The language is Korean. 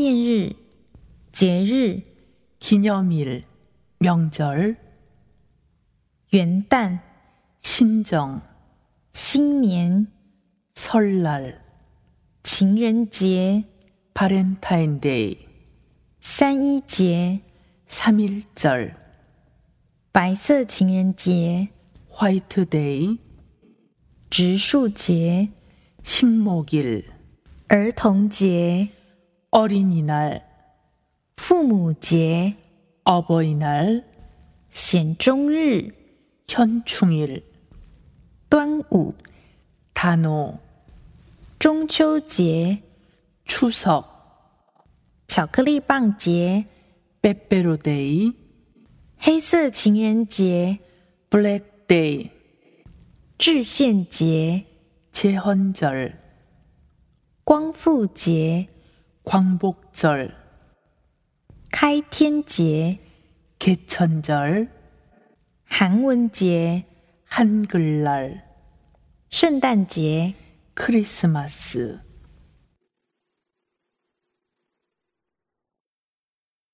念日节日 기념일, 명절, 元旦 신정, 新年 설날, 情人节 바렌타인데이, 三一节 3.1절, 白色情人节 화이트데이, 植树节 식목일, 儿童节 어린이날, 父母节 어버이날, 显忠日 현충일, 端午 단오, 中秋节 추석, 巧克力棒节 빼빼로데이, 黑色情人节 블랙데이, 制宪节 제헌절, 光复节 광복절, 开天节 개천절, 韩文节 한글날, 圣诞节 크리스마스.